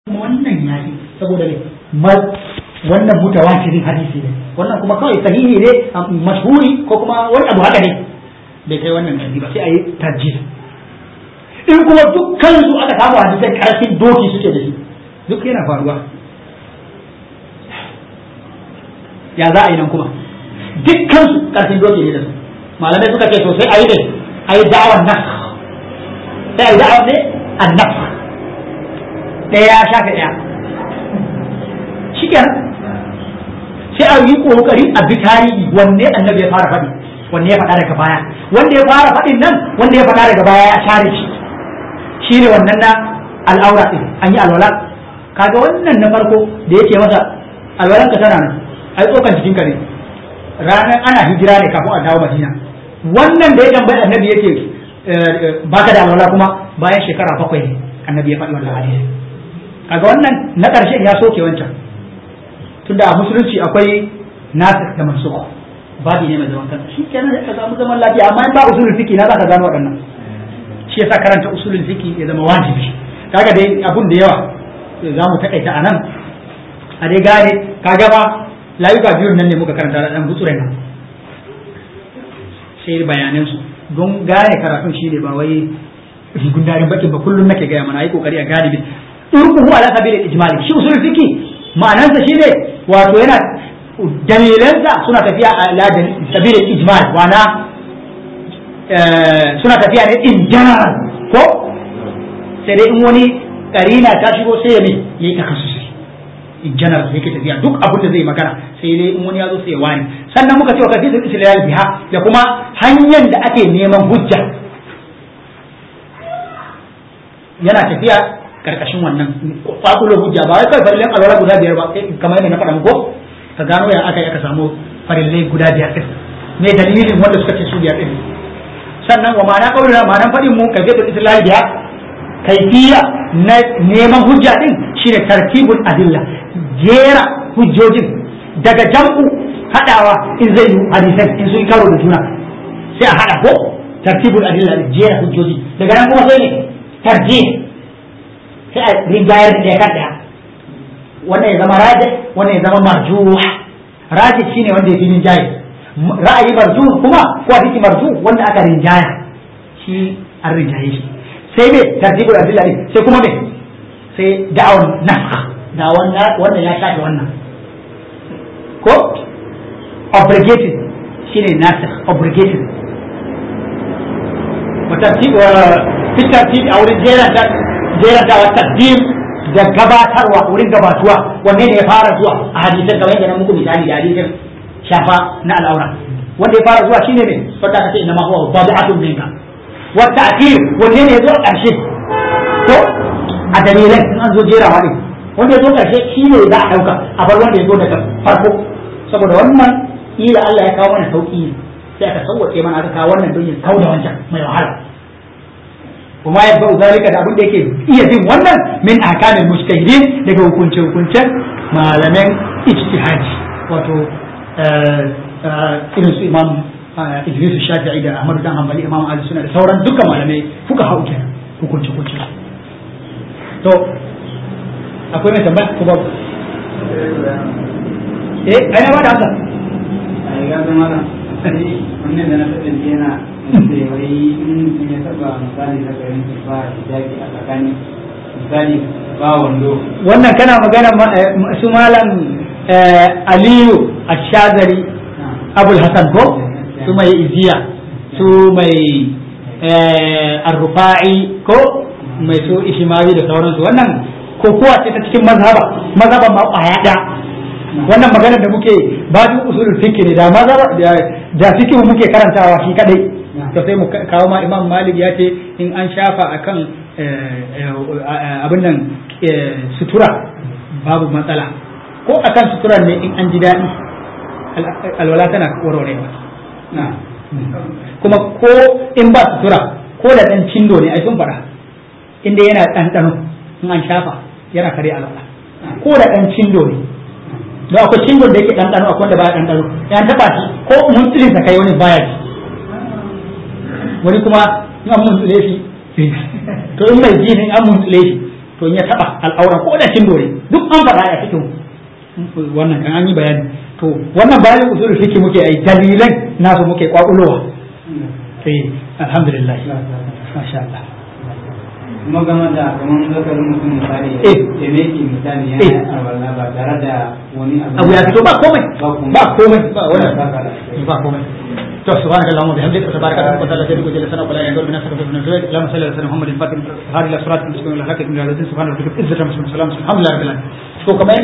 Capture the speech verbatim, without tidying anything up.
wannan ya yi saboda ne wannan mutawatirin hadisi ne wannan kuma kawai sahihi ne mashhuri ko kuma wani abu haka ne bai kai wannan hadisi ba sai a yi tarjih in kuma dukkan su aka samu hadisan karfin doki suke da shi duk yana faruwa ya za a yi nan kuma dukkan su karfin doki ne da su malamai suka ce to sai a yi ne a yi da'awar nas sai a yi da'awar ne annaf ɗaya ya shafe ɗaya shi kenan sai a yi ƙoƙari a bi tarihi wanne annabi ya fara faɗi wanne ya faɗa daga baya wanda ya fara faɗin nan wanda ya faɗa daga baya ya share shi shi ne wannan na al'aura ɗin an yi alwala kaga wannan na farko da yake masa alwalan ka tana nan ai tsokan jikinka ne ranar ana hijira ne kafin a dawo madina wannan da ya tambayi annabi yake baka da alwala kuma bayan shekara bakwai ne annabi ya faɗi wannan hadisi kaga wannan na ƙarshen ya soke wancan tunda a musulunci akwai nasikh da mansukh babi ne mai zaman kansa shi kenan da ka samu zaman lafiya amma in ba usulul fiqi na za ka gano waɗannan shi yasa karanta usulul fiqi ya zama wajibi kaga dai abun da yawa za mu takaita anan a dai gane kaga ba layuka biyun nan ne muka karanta da dan gutsure nan sai bayanan su don gane karatun shi ne ba wai gundarin bakin ba kullum nake gaya mana yi kokari a gane bi turkuhu ala sabilil ijmal shi usulul fiqi ma'anarsa shine wato yana dalilansa suna tafiya ala sabilil ijmal wana suna tafiya ne in general ko sai dai in wani karina ta shigo sai ya ne yayi takassusi in general yake tafiya duk abin da zai magana sai dai in wani ya zo sai ya wani sannan muka ce wa kafi istidlal biha da kuma hanyar da ake neman hujja yana tafiya karkashin wannan fakulo hujja ba wai kai farillan alwala guda biyar ba kamar yadda na faɗa muku ka gano ya aka aka samu farillai guda biyar din me dalilin wanda suka ce su biyar din sannan wa ma'ana kaulina ma'anan faɗin mu kai da istidlal biha kaifiya na neman hujja din shine tartibul adilla jera hujjojin daga jam'u hadawa in zai yi hadisan in sun karo da juna sai a hada ko tartibul adilla jera hujjoji daga nan kuma sai ne tarjih sai a rinjayar da ya kada wannan ya zama raji wannan ya zama marjuh raji shine wanda ya fi rinjaye ra'ayi marjuh kuma ko hadisi marjuh wanda aka rinjaya shi an rinjaye shi sai me tartibul adilla ne sai kuma me sai da'awan nafkh da'awan wannan ya shafe wannan ko obligated shine nasikh obligated wa tartib wa fi tartib a wurin jeranta jeranta wa taqdim da gabatarwa wurin gabatuwa wanne ne ya fara zuwa a hadisan kamar yadda na muku misali da hadisan shafa na al'aura wanda ya fara zuwa shine ne wanda kace inna ma huwa bad'atun minka wa ta'khir wanne ne ya zo a ƙarshe to a dalilan in an zo jerawa ne wanda ya zo ƙarshe shine za a dauka a bar wanda ya zo daga farko saboda wannan ila Allah ya kawo mana sauki sai aka sauwace mana aka kawo wannan don ya kauda wancan mai wahala kuma ya ba'u zalika da abin da yake iya bin wannan min ahkamil mujtahidin daga hukunce hukuncen malaman ijtihadi wato irin su imam Idris Shafi'i da Ahmad dan Hanbali imam Ali suna da sauran dukkan malamai fuka hau kenan hukunce hukunce to akwai mai tambaya ko babu eh ai na ba da amsa ai ga zama wannan da na taɓa yana da wai in ya taɓa misali da garin ba hijabi a tsakani misali ba wando wannan kana magana su malam Aliyu Ash-Shazari Abul Hasan ko su mai iziya su mai Ar-Rufa'i ko mai su Ishimawi da sauransu wannan ko kowa ce ta cikin mazhaba mazhaban ma kwaya da wannan magana da muke babin usulul fiqh ne da mazhaba da fiqh muke karantawa shi kadai to sai mu kawo ma Imam Malik ya ce in an shafa akan abin nan sutura babu matsala ko akan suturan ne in an ji daɗi alwala tana warwarewa kuma ko in ba sutura ko da ɗan cindo ne ai sun faɗa inda yana ɗanɗano in an shafa yana kare alwala ko da ɗan cindo ne don akwai cindon da yake ɗanɗano akwai wanda baya ɗanɗano ya taɓa shi ko muntulin sa kai wani baya ji wani kuma in an muntsule shi to in mai ji ne an muntsule shi to in ya taba al'auran ko da kin dore duk an faɗa a cikin wannan kan an yi bayani to wannan bayan usul fiqh muke ai dalilan nasu muke kwakulowa sai alhamdulillah masha Allah kuma game da kamar zakarin mutum misali ya meke misali ya yi arwala ba tare da wani abu ya fito ba komai ba komai ba wani ba komai to subhanaka allahumma bihamdika tabaraka wa ta'ala jalla jalla sana wala yandur bina sabata min al-khayr la masalla ala muhammadin fatim hadi la surat al-mustaqim la hakat min al-azim subhanahu wa ta'ala izzatan wa salamun alhamdulillah rabbil alamin to kamar